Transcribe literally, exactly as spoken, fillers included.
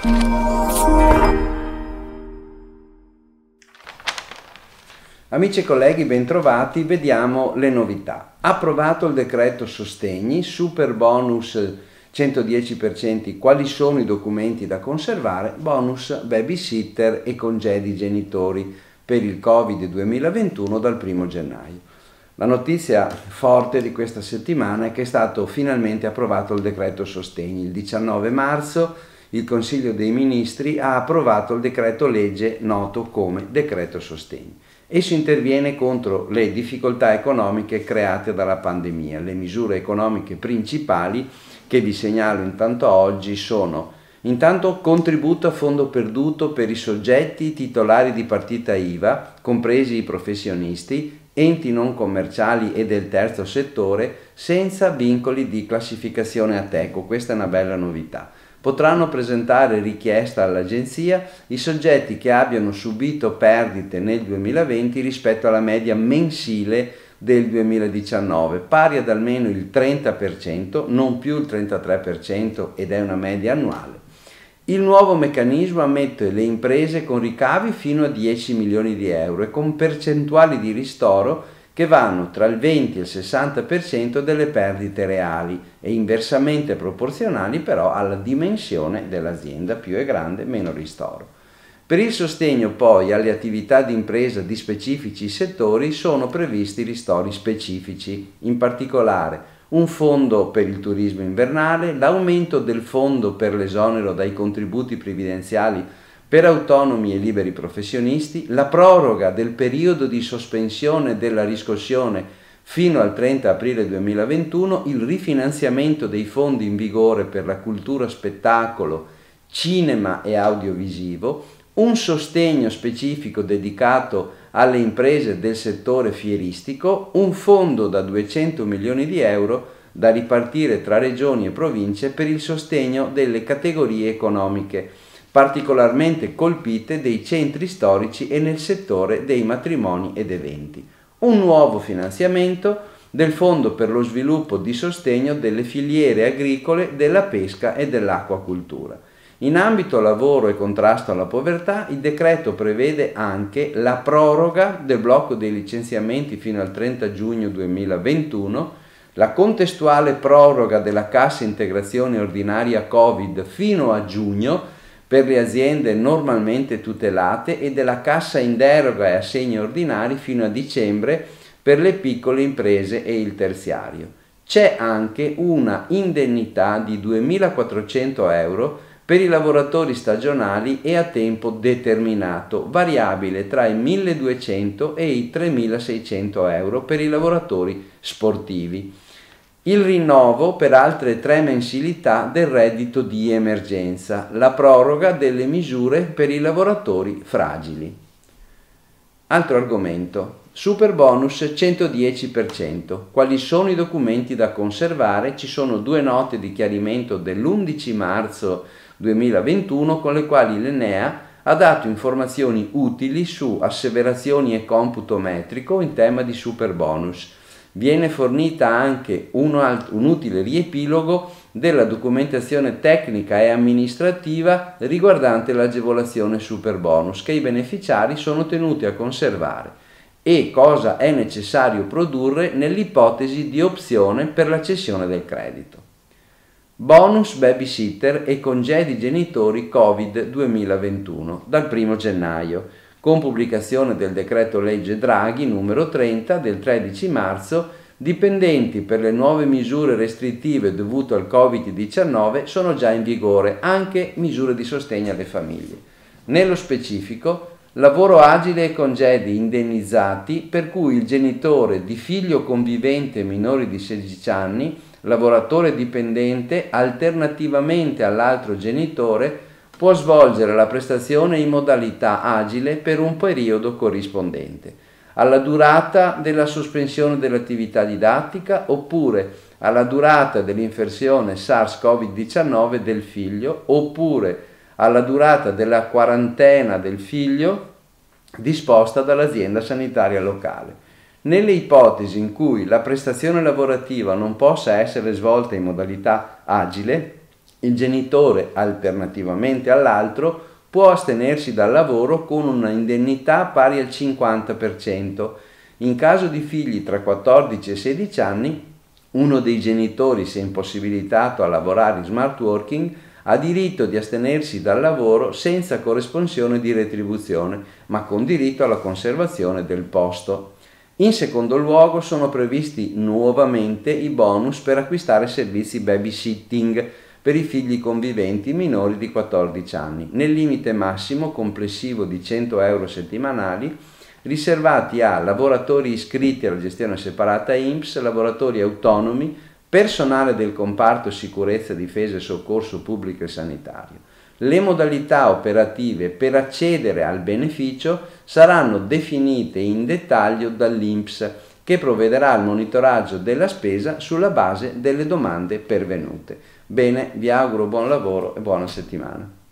Amici e colleghi, bentrovati, vediamo le novità. Approvato il decreto sostegni, super bonus centodieci per cento, quali sono i documenti da conservare, bonus babysitter e congedi genitori per il Covid duemilaventuno dal primo gennaio. La notizia forte di questa settimana è che è stato finalmente approvato il decreto sostegni. Il diciannove marzo il Consiglio dei Ministri ha approvato il decreto legge noto come decreto sostegni. Esso interviene contro le difficoltà economiche create dalla pandemia. Le misure economiche principali che vi segnalo intanto oggi sono: intanto contributo a fondo perduto per i soggetti titolari di partita I V A, compresi i professionisti, enti non commerciali e del terzo settore, senza vincoli di classificazione Ateco. Questa è una bella novità. Potranno presentare richiesta all'Agenzia i soggetti che abbiano subito perdite nel duemilaventi rispetto alla media mensile del duemiladiciannove, pari ad almeno il trenta per cento, non più il trentatré per cento, ed è una media annuale. Il nuovo meccanismo ammette le imprese con ricavi fino a dieci milioni di euro e con percentuali di ristoro che vanno tra il venti e il sessanta per cento delle perdite reali e inversamente proporzionali però alla dimensione dell'azienda. Più è grande, meno ristoro. Per il sostegno poi alle attività di impresa di specifici settori sono previsti ristori specifici, in particolare un fondo per il turismo invernale, l'aumento del fondo per l'esonero dai contributi previdenziali per autonomi e liberi professionisti, la proroga del periodo di sospensione della riscossione fino al trenta aprile duemilaventuno, il rifinanziamento dei fondi in vigore per la cultura, spettacolo, cinema e audiovisivo, un sostegno specifico dedicato alle imprese del settore fieristico, un fondo da duecento milioni di euro da ripartire tra regioni e province per il sostegno delle categorie economiche particolarmente colpite dei centri storici e nel settore dei matrimoni ed eventi. Un nuovo finanziamento del Fondo per lo sviluppo di sostegno delle filiere agricole, della pesca e dell'acquacultura. In ambito lavoro e contrasto alla povertà, il decreto prevede anche la proroga del blocco dei licenziamenti fino al trenta giugno duemilaventuno, la contestuale proroga della cassa integrazione ordinaria Covid fino a giugno per le aziende normalmente tutelate e della cassa in deroga e assegni ordinari fino a dicembre per le piccole imprese e il terziario. C'è anche una indennità di duemilaquattrocento euro per i lavoratori stagionali e a tempo determinato, variabile tra i milleduecento e i tremilaseicento euro per i lavoratori sportivi. Il rinnovo per altre tre mensilità del reddito di emergenza, la proroga delle misure per i lavoratori fragili. Altro argomento, super bonus centodieci per cento. Quali sono i documenti da conservare? Ci sono due note di chiarimento dell'undici marzo duemilaventuno con le quali l'Enea ha dato informazioni utili su asseverazioni e computo metrico in tema di super bonus. Viene fornita anche un, alt- un utile riepilogo della documentazione tecnica e amministrativa riguardante l'agevolazione super bonus che i beneficiari sono tenuti a conservare e cosa è necessario produrre nell'ipotesi di opzione per la cessione del credito. Bonus babysitter e congedi genitori Covid duemilaventuno dal primo gennaio. Con pubblicazione del decreto legge Draghi numero trenta del tredici marzo, dipendenti per le nuove misure restrittive dovute al Covid diciannove sono già in vigore anche misure di sostegno alle famiglie. Nello specifico, lavoro agile e congedi indennizzati per cui il genitore di figlio convivente minore di sedici anni, lavoratore dipendente, alternativamente all'altro genitore, può svolgere la prestazione in modalità agile per un periodo corrispondente alla durata della sospensione dell'attività didattica oppure alla durata dell'infezione SARS-CoV diciannove del figlio oppure alla durata della quarantena del figlio disposta dall'azienda sanitaria locale. Nelle ipotesi in cui la prestazione lavorativa non possa essere svolta in modalità agile, Il genitore, alternativamente all'altro, può astenersi dal lavoro con una indennità pari al cinquanta per cento. In caso di figli tra quattordici e sedici anni, uno dei genitori, se impossibilitato a lavorare in smart working, ha diritto di astenersi dal lavoro senza corresponsione di retribuzione, ma con diritto alla conservazione del posto. In secondo luogo sono previsti nuovamente i bonus per acquistare servizi babysitting per i figli conviventi minori di quattordici anni, nel limite massimo complessivo di cento euro settimanali, riservati a lavoratori iscritti alla gestione separata I N P S, lavoratori autonomi, personale del comparto sicurezza, difesa e soccorso pubblico e sanitario. Le modalità operative per accedere al beneficio saranno definite in dettaglio dall'I N P S, che provvederà al monitoraggio della spesa sulla base delle domande pervenute. Bene, vi auguro buon lavoro e buona settimana.